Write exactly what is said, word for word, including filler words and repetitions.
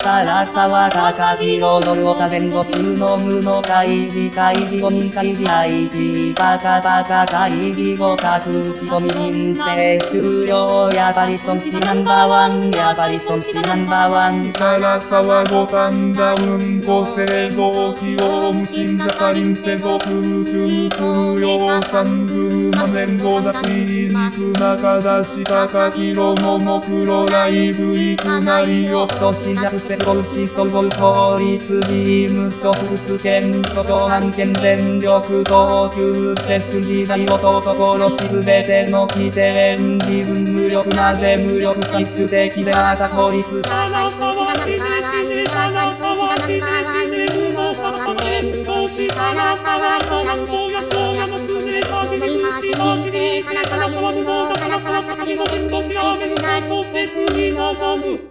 唐沢高広の太田弁護士の無の開示開示誤認開示 アイティー バカバカ開示互角打ち込み人生終了やばり損失ナンバーワンやばり損失ナンバーワン唐沢五反ダウン五製造機用無信者サリン世俗宇宙空用三十万年後だつい肉中出し高広ももクロライブいくなりよ送信者不正合し総合法律事務所複数件訴訟案件全力投球接種時代男殺しすべての起点自分無力なぜ無力最終的であった法律唐沢しねしね唐沢しねしね無の母弁護士唐沢トランポや庄屋娘はじめ虫はじめ唐沢無能唐沢高木の弁護士は全体と説に臨む